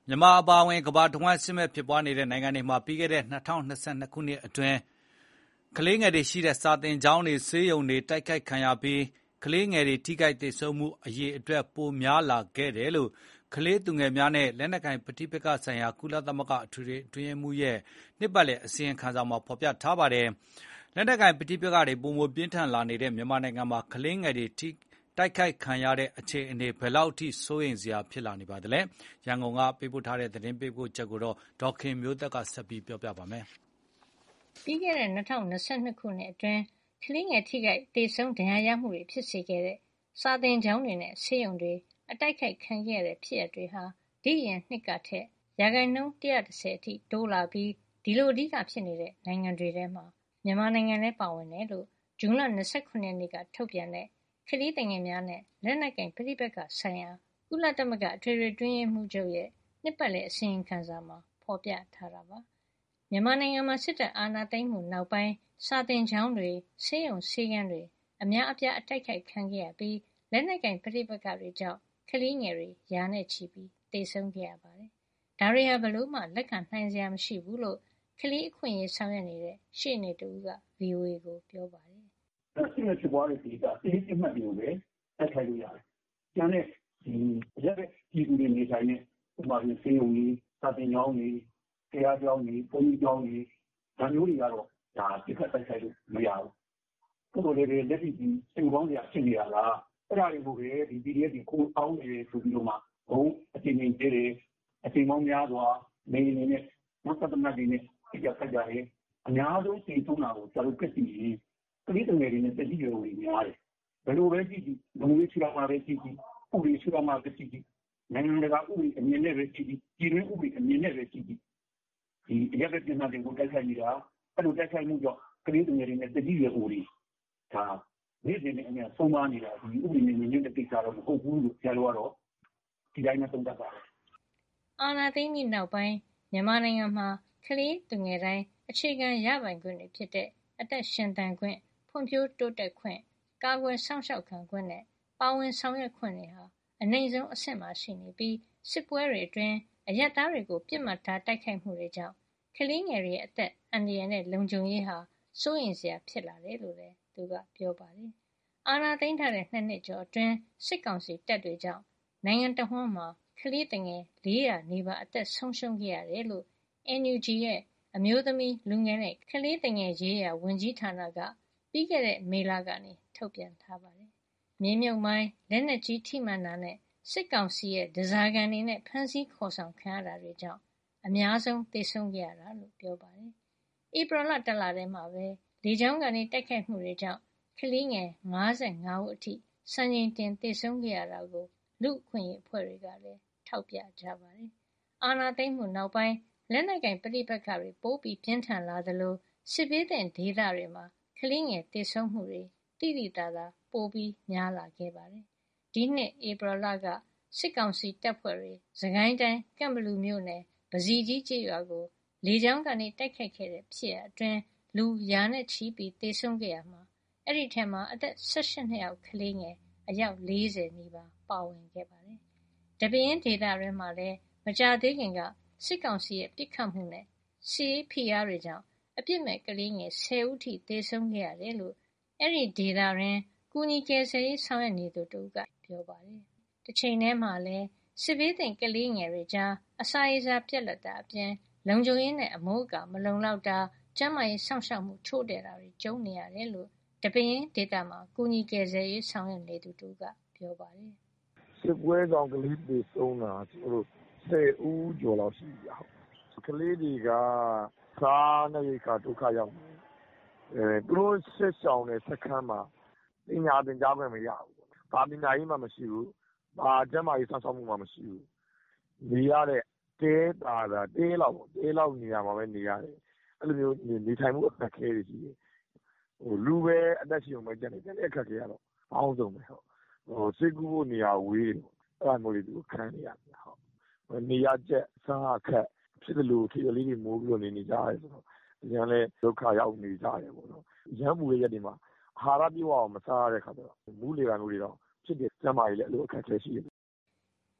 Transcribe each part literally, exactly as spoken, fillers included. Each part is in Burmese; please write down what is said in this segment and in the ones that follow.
မြန်မာအပါအဝင်ကမ္ဘာတဝန်းစစ်မက်ဖြစ်ပွားနေတဲ့နိုင်ငံတွေမှာပြီးခဲ့တဲ့၂၀၂၂ ခုနှစ်အတွင်းကလေးငယ်တွေရှိတဲ့စာသင်ကျောင်းတွေဆေးရုံတွေတိုက်ခိုက်ခံရပြီးကလေးငယ်တွေထိခိုက်သေဆုံးမှုအရေအတွက်ပိုများလာခဲ့တယ်လို့ကလေးသူငယ်များနဲ့လက်နက်ကိုင်ပဋိပက္ခဆိုင်ရာကုလသမဂ္ဂအထွေထွေအတွင်းရေးမှူးရဲ့နှစ်ပတ်လည်အစီရင်ခံစာမှာဖော်ပြထားပါတယ်။လက်နက်ကိုင်ပဋိပက္ခတွေပိုမိုပြင်းထန်လာနေတဲ့မြန်မာနိုင်ငံမှာကလေးငယ်တွေထိတိုက်ခိုက်ခံရတဲ့အခြေအနေဘယ်လောက်ထိစိုးရိမ်စရာဖြစ်လာနေပါသလဲ။ရန်ကုန်ကပေးပို့ထားတဲ့သတင်းပေးပို့ချက်ကိုဒေါ်ခင်မျိုးသက်ကဆက်ပြီးပြောပြပါမယ်။ပြီးခဲ့တဲ့၂၀၂၂ ခုနှစ်အတွင်းကလေးငယ်ထိခိုက်သေဆုံးဒဏ်ရာရမှုတွေဖြစ်စေခဲ့တဲ့စာသင်ကျောင်းတွေနဲ့ဆေးရုံတွေအတိုက်ခိုက်ခံခဲ့ရတဲ့ဖြစ်ရပ်တွေဟာဒီအရင်နှစ်ကထက်ရာခိုင်နှုန်း၁၁၀အထိတိုးလာပြီးဒီလိုအဓိကဖြစ်နေတဲ့နိုင်ငံတွေထဲမှာမြန်မာနိုင်ငံလည်းပါဝင်တယ်လို့ဇွန်လ၂၇ရက်နေ့ကထုတ်ပြန်တဲ့ကလေးသူငယ်များနဲ့လက်နက်ကိုင်ပဋိပက္ခဆိုင်ရာကုလသမဂ္ဂအထွေထွေအတွင်းရေးမှူးချုပ်ရဲ့နှစ်ပတ်လည်အစီရင်ခံစာမှာဖော်ပြထားတာပါ။မြန်မာနိုင်ငံမှာစစ်တပ်အာဏာသိမ်းမှုနောက်ပိုင်းစာသင်ကျောင်းတွေဆေးရုံဆေးခန်းတွေအများအပြားအတိုက်ခိုက်ခံခဲ့ရပြီးလက်နက်ကိုင်ပဋိပက္ခတွေကြောင့်ကလေးငယ်တွေရာနဲ့ချီပြီးသေဆုံးခဲ့ရပါတယ်။ဒါတွေဟာဘလို့မှလက်ခံနိုင်စရာမရှိဘူးလို့ကလေးအခွင့်အရေးဆောင်ရွက်နေတဲ့ရှေ့နေတူက ဗွီအိုအေကိုပြောပါတယ်။အဲ့ဒီဖြစ်ပွားတဲ့ဒီကအသေးအမှတ်တွေကိုပဲတိုက်ခိုက်လို့ရတယ်။ကျန်တဲ့ဒီရက်ပြည်သူတွေနေထိုင်တဲ့ဥပမာဆေးရုံကြီးစာသင်ကျောင်းကြီးတရားကျောင်းကြီးဘုန်းကြီးကျောင်းကြီးဒါမျိုးတွေကတော့ဒါပြစ်ခတ်တိုက်ခိုက်လို့မရဘူး။ဘုလိုတွေလက်ရှိဒီစိတ်ကောင်းစရာဖြစ်နေတာကအဲ့ဒါတွေကိုပဲဒီ ပီဒီအက်ဖ် ကိုအောင်းနေဆိုပြီးတော့မှဘုံအချိန်ချင်းတည်းတယ်အချိန်ပေါင်းများစွာနေနေနဲ့နောက်သက်မှတ်တွေနဲ့ပြကြဆက်ကြတယ်အများဆုံးသိဆုံးတာကိုကျွန်တော်ကသိရင်ကလေးတွေနဲ့တက်ကြည့်ရုံနဲ့များတယ်ဘယ်လိုပဲကြည့်ကြည့်ဘုံလေးချူလာမှာပဲကြည့်ကြည့်ဥပဒေချူလာမှာပဲကြည့်ကြည့်နိုင်ငံတကာဥပဒေအမြင်နဲ့ပဲကြည့်ကြည့်ပြည်တွင်းဥပဒေအမြင်နဲ့ပဲကြည့်ကြည့်ဒီအရက်ပြဿနာတွေကိုတိုက်ခိုက်နေတာအဲ့လိုတိုက်ခိုက်မှုကြောင့်ကလေးတွေနဲ့တက်ကြည့်ရုံတွေဒါနေ့စဉ်နဲ့အများဆုံးမနေတာဒီဥပဒေနဲ့ညီညွတ်တဲ့ကိစ္စတော့မဟုတ်ဘူးလို့ပြောလို့ရတော့ဒီတိုင်းနဲ့သုံးသပ်ပါတယ်အာဏာသိမ်းပြီးနောက်ပိုင်းမြန်မာနိုင်ငံမှာကလေးသူငယ်တိုင်းအခြေခံရပိုင်ခွင့်တွေဖြစ်တဲ့အသက်ရှင်သန်ခွင့်ဖွံ့ဖြိုးတိုးတက်ခွင့်ကာကွယ်စောင့်ရှောက်ခံခွင့်နဲ့ပါဝင်ဆောင်ရွက်ခွင့်တွေဟာအနှိမ့်ဆုံးအဆင့်မှာရှိနေပြီးစစ်ပွဲတွေအတွင်းအရက်သားတွေကိုပြစ်မှတ်ထားတိုက်ခိုက်မှုတွေကြောင့်ကလေးငယ်တွေရဲ့အသက်အန္တရာယ်နဲ့လုံခြုံရေးဟာစိုးရိမ်စရာဖြစ်လာတယ်လို့လည်းသူကပြောပါတယ်။အာဏာသိမ်းထားတဲ့နှစ်နှစ်ကျော်အတွင်းစစ်ကောင်စီတပ်တွေကြောင့်နိုင်ငံတော်ဝန်မှာကလေးငယ်၄၀၀နီးပါးအသက်ဆုံးရှုံးခဲ့ရတယ်လို့ အန်ယူဂျီ ရဲ့အမျိုးသမီးလူငယ်နဲ့ကလေးငယ်ရေးရာဝန်ကြီးဌာနကပြီးခဲ့တဲ့မေလကနေထုတ်ပြန်ထားပါတယ်။မြေမြုပ်မိုင်းလက်နက်ကြီးထိမှန်တာနဲ့စစ်ကောင်စီရဲ့ဒဇာကန်တွေနဲ့ဖမ်းဆီးခေါ်ဆောင်ခံရတာတွေကြောင့်အများဆုံးသေဆုံးခဲ့ရတာလို့ပြောပါတယ်။ဧပြီလတလထဲမှာပဲလေကြောင်းကနေတိုက်ခိုက်မှုတွေကြောင့်ကလေးငယ်၅၅ဦးအထိစံချိန်တင်သေဆုံးခဲ့ရတာကိုလူ့အခွင့်အရေးအဖွဲ့တွေကလည်းထောက်ပြကြပါတယ်။အာဏာသိမ်းမှုနောက်ပိုင်းလက်နက်ကိုင်ပဋိပက္ခတွေပိုပြီးပြင်းထန်လာသလိုစစ်ဘေးသင့်ဒေသတွေမှာကလေးငယ်သေဆုံးမှုတွေတိတိတသာပိုပြီးများလာခဲ့ပါတယ်။ဒီနှစ်ဧပြီလကစစ်ကောင်စီတပ်ဖွဲ့တွေစကိုင်းတိုင်းကန့်ဘလူမြို့နယ်ပဇီကြီးကျေးရွာကိုလေကြောင်းကနေတိုက်ခိုက်ခဲ့တဲ့ဖြစ်ရပ်အတွင်းလူရာနဲ့ချီပြီးသေဆုံးခဲ့ရမှာအဲ့ဒီထဲမှာအသက်၁၈နှစ်အောက်ကလေးငယ်အယောက်၄၀နီးပါးပါဝင်ခဲ့ပါတယ်။တပင်းဒေသတွင်းမှာလည်းမကြသေးခင်ကစစ်ကောင်စီရဲ့ပစ်ခတ်မှုနဲ့စီးရေးဖိအားတွေကြောင့်အပြစ်မဲ့ကလေးငယ်၁၀ဦးထိသေဆုံးခဲ့ရတယ်လို့အဲ့ဒီဒေသတွင်ကူညီကယ်ဆယ်ရေးဆောင်ရွက်နေသူတို့ကပြောပါတယ်။တစ်ချိန်တည်းမှာလည်းစစ်ဘေးသင့်ကလေးငယ်တွေကြားအစာရေစာပြတ်လတ်တာအပြင်လုံခြုံရေးနဲ့အမိုးအကာမလုံလောက်တာကျန်းမာရေးစောင့်ရှောက်မှုချို့တဲ့တာတွေကြုံနေရတယ်လို့တပင်းဒေသမှာကူညီကယ်ဆယ်ရေးဆောင်ရွက်နေသူတို့ကပြောပါတယ်။စစ်ပွဲကြောင့်ကလေးတွေဆုံးတာကျွန်တော်တို့ဆယ်ဦးကျော်လောက်ရှိပြီ။ကလေးတွေကစားနပ်ရိက္ခာဒုက္ခရောက်နေအဲသူတို့ဆက်ဆောင်တဲ့စခန်းမှာပညာသင်ကြားခွင့်မရဘူး။ဘာပညာရေးမှမရှိဘူး။ဘာကျန်းမာရေးစောင့်ရှောက်မှုမှမရှိဘူး။နေရတဲ့တဲတာတာတဲလောက်တဲလောက်နေရာမှာပဲနေရတယ်။အဲ့လိုမျိုးနေထိုင်မှုအခက်အခဲတွေရှိတယ်။ဟိုလူပဲအသက်ရှင်ုံပဲကြက်နေတယ်အခက်အခဲကတော့အောင်းဆုံးပဲဟုတ်။ဟိုစိတ်ကူးဖို့နေရာဝေးတယ်။အဲ့ဒါမျိုးတွေသူခံနေရတယ်ဟုတ်။နေရကျက်စားအခက်ဖြစ်တယ်လို့ထေကလေးတွေမိုးပြီးတော့နေနေကြရတယ်ဆိုတော့အရင်လည်းဒုက္ခရောက်နေကြတယ်ပေါ့နော်။ရမ်းပူတဲ့ရက်တွေမှာအာဟာရပြည့်ဝအောင်မစားရတဲ့ခါကျတော့မူးလေကမျိုးတွေတော့ဖြစ်တဲ့ကျန်းမာရေးလည်းအလိုအခက်အခဲရှိတယ်တ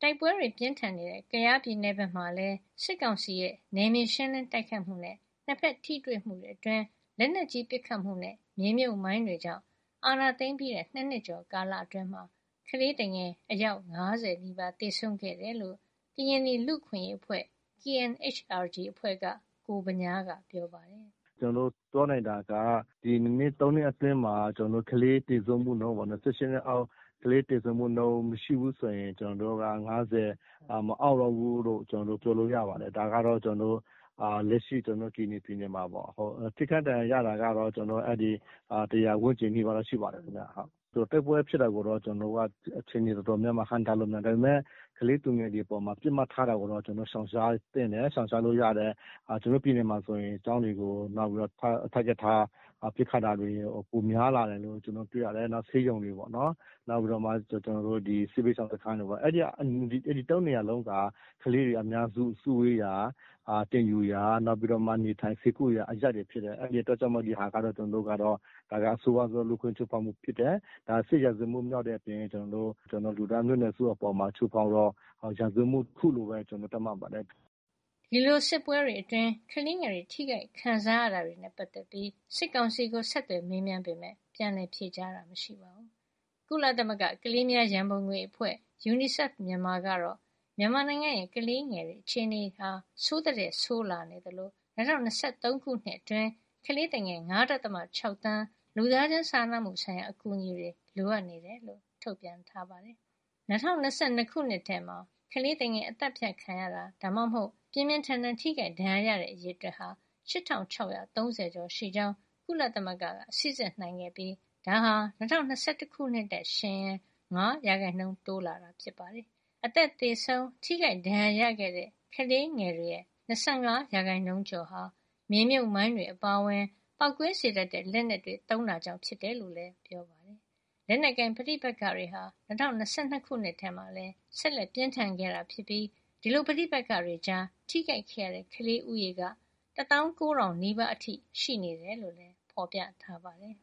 တိုက်ပွဲတွေပြင်းထန်နေတဲ့ကယားပြည်နယ်ဘက်မှာလည်းစစ်ကောင်စီရဲ့နယ်မြေရှင်းလင်းတိုက်ခတ်မှုနဲ့နှစ်ဖက်ထိတွေ့မှုတွေအတွင်းလက်နက်ကြီးပစ်ခတ်မှုနဲ့မြေမြုပ်မိုင်းတွေကြောင့်အာဏာသိမ်းပြီးတဲ့နှစ်နှစ်ကျော်ကာလအတွင်းမှာကလေးငယ်အယောက်၅၀နီးပါးသေဆုံးခဲ့တယ်လို့ကရင်နီလူ့အခွင့်အရေးအဖွဲ့ K N H R G အဖွဲ့ကကိုဗညားကပြောပါတယ်။ကျွန်တော်တို့ပြောနိုင်တာကဒီနှစ်သုံးနှစ်အတွင်းမှာကျွန်တော်တို့ကလေးသေဆုံးမှုနှုန်းပေါ့နော်၁၈နှစ်အောက်ကလေးသေဆုံးမှုနှုန်းမရှိဘူးဆိုရင်ကျွန်တော်တို့က၅၀မအောက်တော့ဘူးလို့ကျွန်တော်တို့ပြောလို့ရပါတယ်။ဒါကတော့ကျွန်တော်တို့အာလက်ရှိကျွန်တော်ကီနီပြည်နယ်မှာပေါ့ဟိုထိခတ်တယ်ရတာကတော့ကျွန်တော်အဲ့ဒီအာတရားဝန်းကျင်ကြီးပါတော့ရှိပါတယ်ခင်ဗျာဟုတ်ဆိုတိုက်ပွဲဖြစ်တာကိုတော့ကျွန်တော်ကအချိန်ကြီးတော်တော်များများဟန်တာလို့များဒါပေမဲ့ကလေးသူငယ်တွေပေါ်မှာပြစ်မှတ်ထားတာကိုတော့ကျွန်တော်ရှောင်ရှားတင်တယ်ရှောင်ရှားလို့ရတယ်အာကျွန်တော်ပြည်နယ်မှာဆိုရင်အကြောင်းတွေကိုနောက်ပြီးတော့ထားချက်ထားပြစ်ခတ်တာတွေပုံများလာတယ်လို့ကျွန်တော်တွေ့ရတယ်နောက်ဆေးရုံတွေပေါ့နော်နောက်ပြီးတော့မှကျွန်တော်တို့ဒီစစ်ပေးဆောင်စခန်းတွေပေါ့အဲ့ဒီအဲ့ဒီတုံးနေရလုံးကကလေးတွေအများစုစုဝေးရာအာတင်ယူရာနောက်ပြီးတော့မှနေထိုင်စေကူရာအရက်တွေဖြစ်တယ်အဲ့ဒီတော့ကျွန်တော်ဒီဟာကတော့ကျွန်တော်တို့ကတော့ဒါကအဆိုးအဆိုးလူခွင့်ချုပ်ဖောက်မှုဖြစ်တယ်ဒါစစ်ရဇမှုမြောက်တဲ့အပြင်ကျွန်တော်တို့ကျွန်တော်လူသားမျိုးနွယ်စုအပေါ်မှာချုပ်ဖောက်တော့ရာဇမှုခုလိုပဲကျွန်တော်တတ်မှတ်ပါတယ်ဒီလိုစစ်ပွဲတွေအတွင်းကလေးငယ်တွေထိခိုက်ခံစားရတာတွေနဲ့ပတ်သက်ပြီးစစ်ကောင်စီကိုဆက်သွယ်မေးမြန်းပေမဲ့ပြန်လည်ဖြေကြားတာမရှိပါဘူး။ကုလသမဂ္ဂကလေးများရန်ပုံငွေအဖွဲ့ UNICEF မြန်မာကတော့မြန်မာနိုင်ငံရဲ့ကလေးငယ်တွေအခြေအနေဟာဆိုးတဲ့ဆိုးလာနေတယ်လို့၂၀၂၃ခုနှစ်အတွင်းကလေးငယ်၅.၆တန်းလူသားချင်းစာနာမှုဆိုင်ရာအကူအညီတွေလိုအပ်နေတယ်လို့ထုတ်ပြန်ထားပါတယ်။၂၀၂၂ခုနှစ်ထဲမှာကလေးငယ်အသက်ဖြတ်ခံရတာဒါမှမဟုတ်ပြင်းပြင်းထန်ထန်ထိခိုက်ဒဏ်ရာရတဲ့အရေအတွက်ဟာ၈၆၃၀ကျော်ရှိကြောင်းကုလသမဂ္ဂကစိစစ်နိုင်ခဲ့ပြီးဒါဟာ၂၀၂၁ခုနှစ်နဲ့ယှဉ်ရင်၅ရာခိုင်နှုန်းတိုးလာတာဖြစ်ပါတယ်။အသက်သေဆုံးထိခိုက်ဒဏ်ရာရခဲ့တဲ့ကလေးငယ်တွေရဲ့၂၅ရာခိုင်နှုန်းကျော်ဟာမြေမြုပ်မိုင်းတွေအပါအဝင်ပောက်ကွဲစေတတ်တဲ့လက်နက်တွေသုံးတာကြောင့်ဖြစ်တယ်လို့လည်းပြောပါတယ်။လက်နက်ကိုင်ပဋိပက္ခတွေဟာ၂၀၂၂ခုနှစ်ထဲမှာလည်းဆက်လက်ပြင်းထန်ခဲ့တာဖြစ်ပြီးဒီလိုပဋိပက္ခတွေကြားထိခိုက်ခဲ့ရတဲ့ကလေးဦးရေက၁၉,၀၀၀နီးပါးအထိရှိနေတယ်လို့လည်းဖော်ပြထားပါတယ်